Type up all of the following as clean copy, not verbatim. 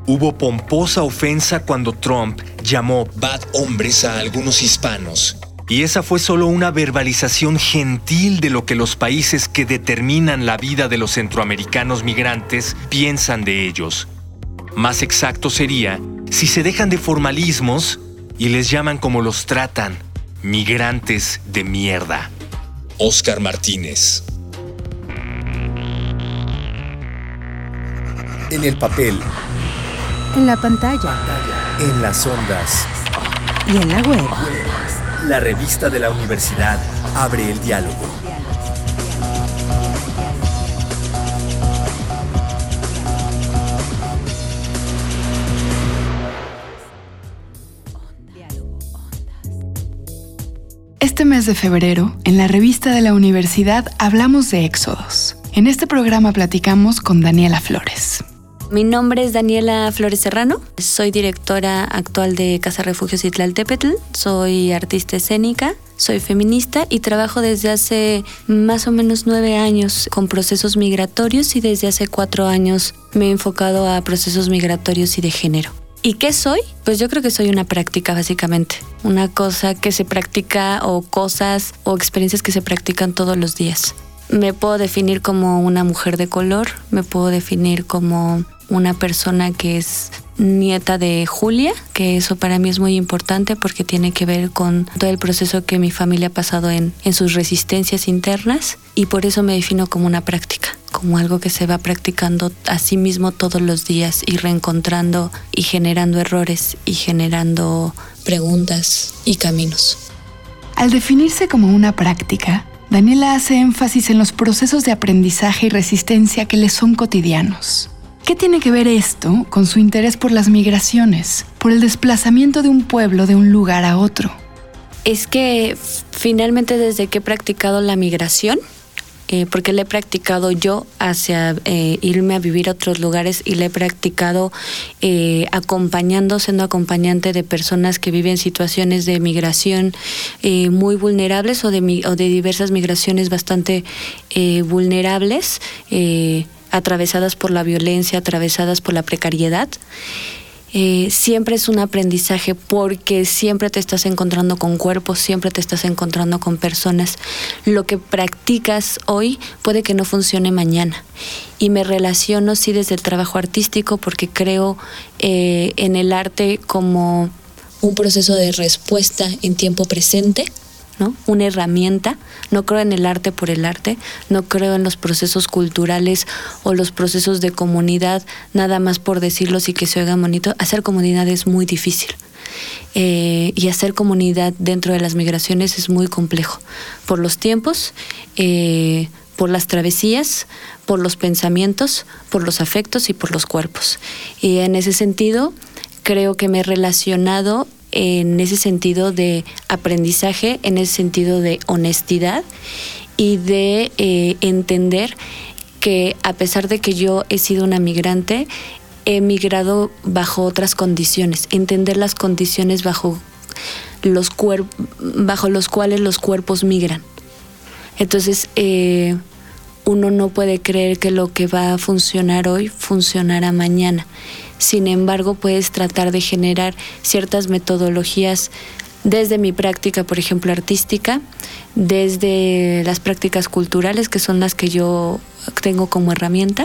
Hubo pomposa ofensa cuando Trump llamó bad hombres a algunos hispanos. Y esa fue solo una verbalización gentil de lo que los países que determinan la vida de los centroamericanos migrantes piensan de ellos. Más exacto sería si se dejan de formalismos y les llaman como los tratan, migrantes de mierda. Óscar Martínez. En el papel, en la pantalla, en las ondas y en la web. La revista de la universidad abre el diálogo. Este mes de febrero, en la revista de la universidad hablamos de éxodos. En este programa platicamos con Daniela Flores. Mi nombre es Daniela Flores Serrano, soy directora actual de Casa Refugios Tlaltépetl, soy artista escénica, soy feminista y trabajo desde hace más o menos 9 años con procesos migratorios y desde hace 4 años me he enfocado a procesos migratorios y de género. ¿Y qué soy? Pues yo creo que soy una práctica básicamente, una cosa que se practica o cosas o experiencias que se practican todos los días. Me puedo definir como una mujer de color, me puedo definir como una persona que es nieta de Julia, que eso para mí es muy importante porque tiene que ver con todo el proceso que mi familia ha pasado en sus resistencias internas y por eso me defino como una práctica, como algo que se va practicando a sí mismo todos los días y reencontrando y generando errores y generando preguntas y caminos. Al definirse como una práctica, Daniela hace énfasis en los procesos de aprendizaje y resistencia que le son cotidianos. ¿Qué tiene que ver esto con su interés por las migraciones, por el desplazamiento de un pueblo de un lugar a otro? Es que finalmente desde que he practicado la migración, porque la he practicado yo hacia irme a vivir a otros lugares y la he practicado siendo acompañante de personas que viven situaciones de migración muy vulnerables o de diversas migraciones bastante vulnerables, atravesadas por la violencia, atravesadas por la precariedad. Siempre es un aprendizaje porque siempre te estás encontrando con cuerpos, siempre te estás encontrando con personas. Lo que practicas hoy puede que no funcione mañana. Y me relaciono sí desde el trabajo artístico porque creo en el arte como un proceso de respuesta en tiempo presente, ¿no? Una herramienta. No creo en el arte por el arte, no creo en los procesos culturales o los procesos de comunidad, nada más por decirlos y que se oiga bonito. Hacer comunidad es muy difícil. Y hacer comunidad dentro de las migraciones es muy complejo. Por los tiempos, por las travesías, por los pensamientos, por los afectos y por los cuerpos. Y en ese sentido, creo que me he relacionado en ese sentido de aprendizaje, en ese sentido de honestidad y de entender que a pesar de que yo he sido una migrante, he migrado bajo otras condiciones, entender las condiciones bajo los cuales los cuerpos migran. Entonces, uno no puede creer que lo que va a funcionar hoy funcionará mañana. Sin embargo, puedes tratar de generar ciertas metodologías desde mi práctica, por ejemplo, artística, desde las prácticas culturales, que son las que yo tengo como herramienta.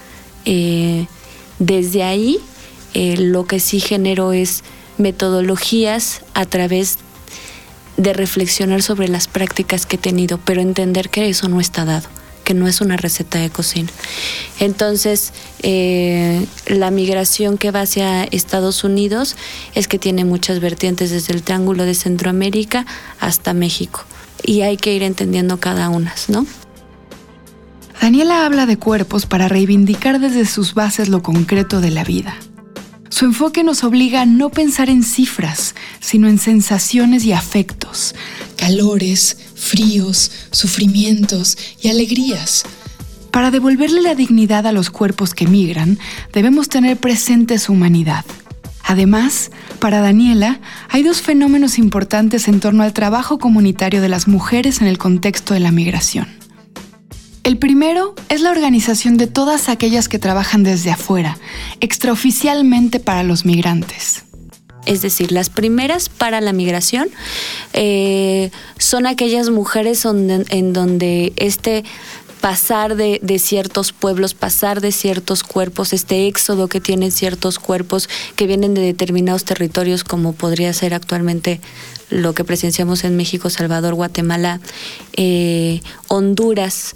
Desde ahí, lo que sí genero es metodologías a través de reflexionar sobre las prácticas que he tenido, pero entender que eso no está dado, que no es una receta de cocina. Entonces, la migración que va hacia Estados Unidos es que tiene muchas vertientes desde el Triángulo de Centroamérica hasta México. Y hay que ir entendiendo cada una, ¿no? Daniela habla de cuerpos para reivindicar desde sus bases lo concreto de la vida. Su enfoque nos obliga a no pensar en cifras, sino en sensaciones y afectos, calores, fríos, sufrimientos y alegrías. Para devolverle la dignidad a los cuerpos que migran, debemos tener presente su humanidad. Además, para Daniela, hay 2 fenómenos importantes en torno al trabajo comunitario de las mujeres en el contexto de la migración. El primero es la organización de todas aquellas que trabajan desde afuera, extraoficialmente para los migrantes. Es decir, las primeras para la migración son aquellas mujeres en donde pasar de ciertos pueblos, pasar de ciertos cuerpos, este éxodo que tienen ciertos cuerpos que vienen de determinados territorios, como podría ser actualmente lo que presenciamos en México, Salvador, Guatemala, Honduras.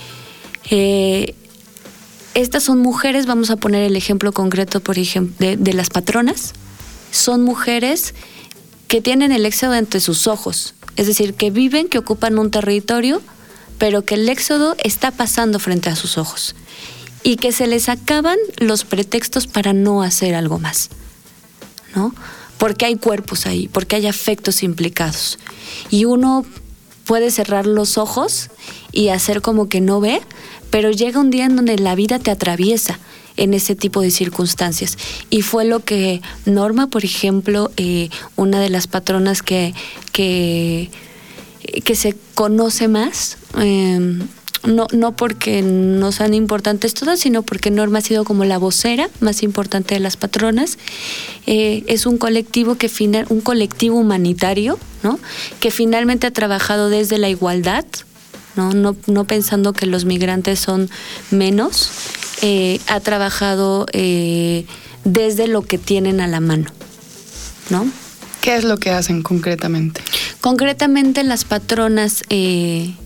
Estas son mujeres, vamos a poner el ejemplo concreto, por ejemplo, de las patronas. Son mujeres que tienen el éxodo entre sus ojos, es decir, que viven, que ocupan un territorio, pero que el éxodo está pasando frente a sus ojos y que se les acaban los pretextos para no hacer algo más, ¿no? Porque hay cuerpos ahí, porque hay afectos implicados. Y uno puede cerrar los ojos y hacer como que no ve, pero llega un día en donde la vida te atraviesa en ese tipo de circunstancias. Y fue lo que Norma, por ejemplo, una de las patronas que se conoce más, no porque no sean importantes todas, sino porque Norma ha sido como la vocera más importante de las patronas. Es un colectivo un colectivo humanitario, ¿no? Que finalmente ha trabajado desde la igualdad, no pensando que los migrantes son menos, ha trabajado desde lo que tienen a la mano, ¿no? ¿Qué es lo que hacen concretamente? Concretamente las patronas en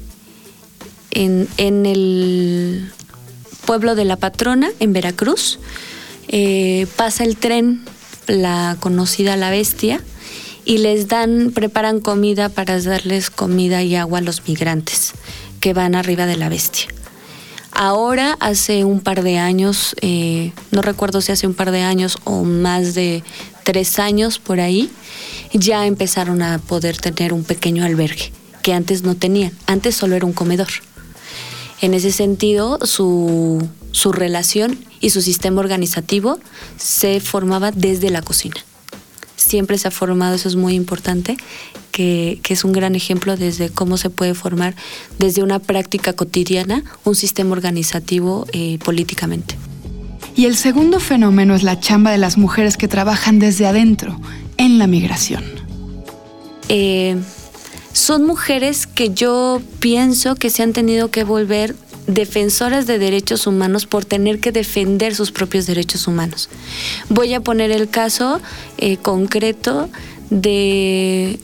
el pueblo de La Patrona, en Veracruz, pasa el tren, la conocida La Bestia, y preparan comida para darles comida y agua a los migrantes que van arriba de La Bestia. Ahora, hace un par de años, no recuerdo si hace un par de años o más de 3 años por ahí, ya empezaron a poder tener un pequeño albergue que antes no tenían. Antes solo era un comedor. En ese sentido, su relación y su sistema organizativo se formaba desde la cocina. Siempre se ha formado, eso es muy importante, que es un gran ejemplo desde cómo se puede formar desde una práctica cotidiana un sistema organizativo políticamente. Y el segundo fenómeno es la chamba de las mujeres que trabajan desde adentro, en la migración. Son mujeres que yo pienso que se han tenido que volver defensoras de derechos humanos por tener que defender sus propios derechos humanos. Voy a poner el caso concreto de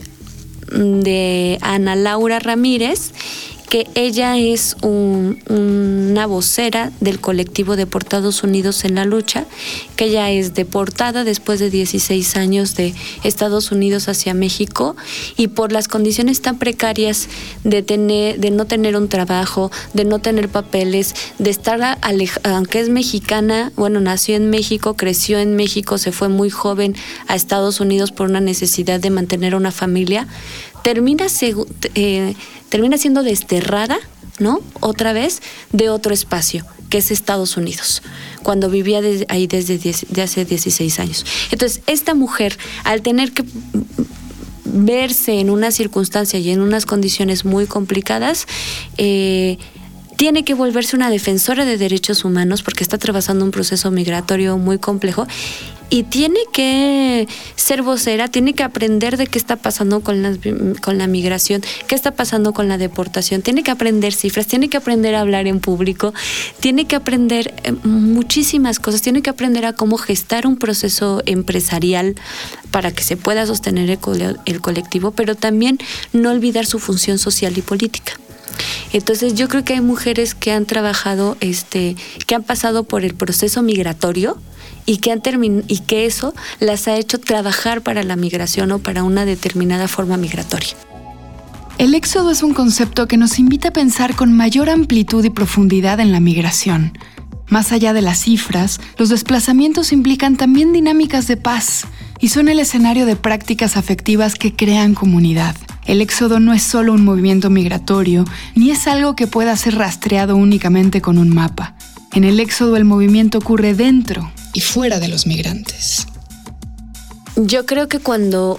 Ana Laura Ramírez, que ella es una vocera del colectivo Deportados Unidos en la Lucha, que ella es deportada después de 16 años de Estados Unidos hacia México, y por las condiciones tan precarias de no tener un trabajo, de no tener papeles, de estar aunque es mexicana, bueno, nació en México, creció en México, se fue muy joven a Estados Unidos por una necesidad de mantener una familia, termina siendo desterrada, ¿no? Otra vez de otro espacio, que es Estados Unidos, cuando vivía ahí desde hace 16 años. Entonces, esta mujer, al tener que verse en una circunstancia y en unas condiciones muy complicadas, tiene que volverse una defensora de derechos humanos porque está atravesando un proceso migratorio muy complejo y tiene que ser vocera, tiene que aprender de qué está pasando con la migración, qué está pasando con la deportación, tiene que aprender cifras, tiene que aprender a hablar en público, tiene que aprender muchísimas cosas, tiene que aprender a cómo gestar un proceso empresarial para que se pueda sostener el colectivo, pero también no olvidar su función social y política. Entonces yo creo que hay mujeres que han trabajado, que han pasado por el proceso migratorio y que eso las ha hecho trabajar para la migración o para una determinada forma migratoria. El éxodo es un concepto que nos invita a pensar con mayor amplitud y profundidad en la migración. Más allá de las cifras, los desplazamientos implican también dinámicas de paz y son el escenario de prácticas afectivas que crean comunidad. El éxodo no es solo un movimiento migratorio, ni es algo que pueda ser rastreado únicamente con un mapa. En el éxodo el movimiento ocurre dentro y fuera de los migrantes. Yo creo que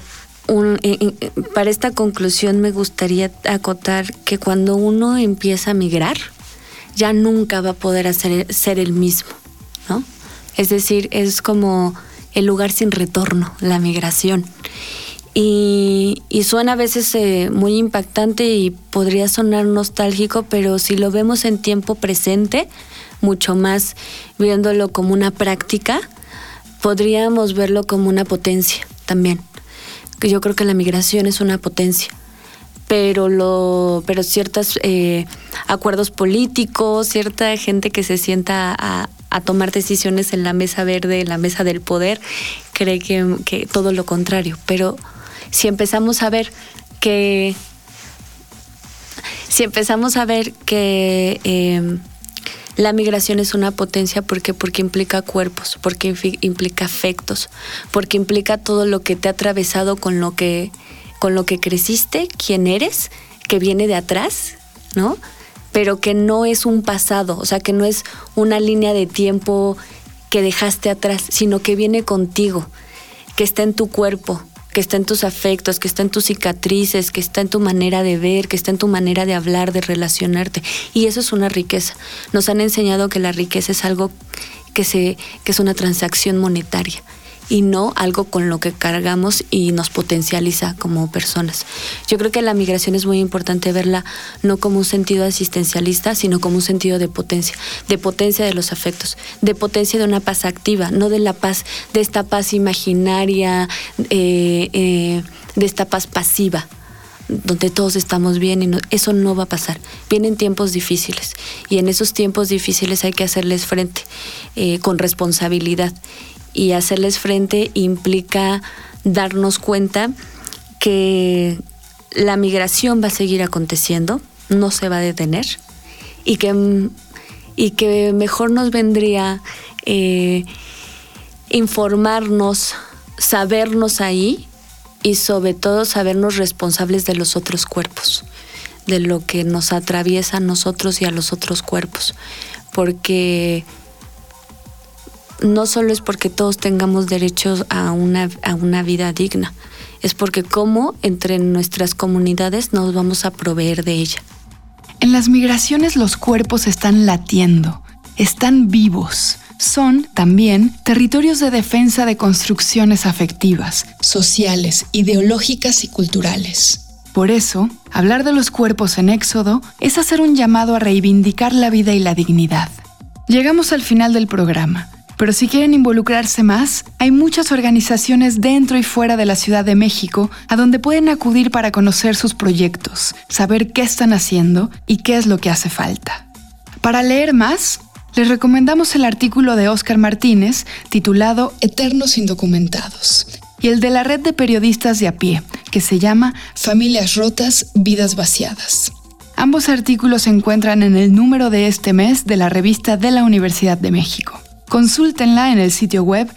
para esta conclusión me gustaría acotar que cuando uno empieza a migrar, ya nunca va a poder ser el mismo, ¿no? Es decir, es como el lugar sin retorno, la migración. Y suena a veces muy impactante y podría sonar nostálgico, pero si lo vemos en tiempo presente, mucho más viéndolo como una práctica, podríamos verlo como una potencia también. Yo creo que la migración es una potencia, pero ciertos acuerdos políticos, cierta gente que se sienta a tomar decisiones en la mesa verde, en la mesa del poder, cree que todo lo contrario. Pero si empezamos a ver que la migración es una potencia, porque implica cuerpos, porque implica afectos, porque implica todo lo que te ha atravesado con lo que creciste, quién eres, que viene de atrás, ¿no? Pero que no es un pasado, o sea, que no es una línea de tiempo que dejaste atrás, sino que viene contigo, que está en tu cuerpo, que está en tus afectos, que está en tus cicatrices, que está en tu manera de ver, que está en tu manera de hablar, de relacionarte. Y eso es una riqueza. Nos han enseñado que la riqueza es algo que es una transacción monetaria y no algo con lo que cargamos y nos potencializa como personas. Yo creo que la migración es muy importante verla no como un sentido asistencialista, sino como un sentido de potencia de los afectos, de potencia de una paz activa, no de la paz, de esta paz imaginaria, de esta paz pasiva, donde todos estamos bien y eso no va a pasar. Vienen tiempos difíciles y en esos tiempos difíciles hay que hacerles frente con responsabilidad. Y hacerles frente implica darnos cuenta que la migración va a seguir aconteciendo, no se va a detener, y que mejor nos vendría informarnos, sabernos ahí y sobre todo sabernos responsables de los otros cuerpos, de lo que nos atraviesa a nosotros y a los otros cuerpos, porque no solo es porque todos tengamos derechos a una vida digna, es porque cómo entre nuestras comunidades nos vamos a proveer de ella. En las migraciones los cuerpos están latiendo, están vivos. Son, también, territorios de defensa de construcciones afectivas, sociales, ideológicas y culturales. Por eso, hablar de los cuerpos en éxodo es hacer un llamado a reivindicar la vida y la dignidad. Llegamos al final del programa. Pero si quieren involucrarse más, hay muchas organizaciones dentro y fuera de la Ciudad de México a donde pueden acudir para conocer sus proyectos, saber qué están haciendo y qué es lo que hace falta. Para leer más, les recomendamos el artículo de Óscar Martínez titulado Eternos Indocumentados y el de la red de periodistas de a pie, que se llama Familias Rotas, Vidas Vaciadas. Ambos artículos se encuentran en el número de este mes de la revista de la Universidad de México. Consúltenla en el sitio web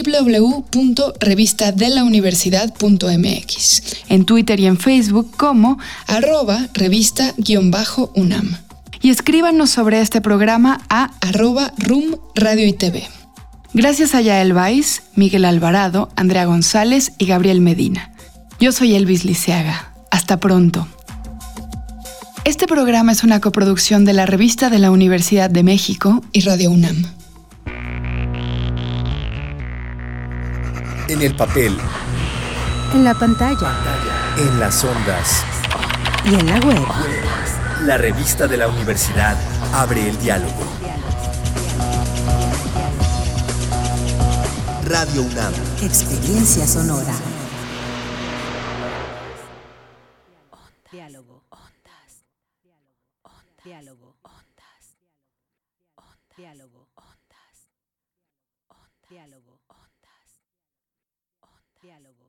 www.revistadelauniversidad.mx, en Twitter y en Facebook como @revista_UNAM. Y escríbanos sobre este programa a @RUM Radio y TV. Gracias a Yael Baiz, Miguel Alvarado, Andrea González y Gabriel Medina. Yo soy Elvis Liceaga. Hasta pronto. Este programa es una coproducción de la Revista de la Universidad de México y Radio UNAM. En el papel, En la pantalla en las ondas, y en la web. la revista de la universidad abre el diálogo. Radio UNAM. Experiencia sonora. Diálogo. Ondas. Diálogo. Ondas. Diálogo. Ondas. Diálogo. Ondas. Diálogo.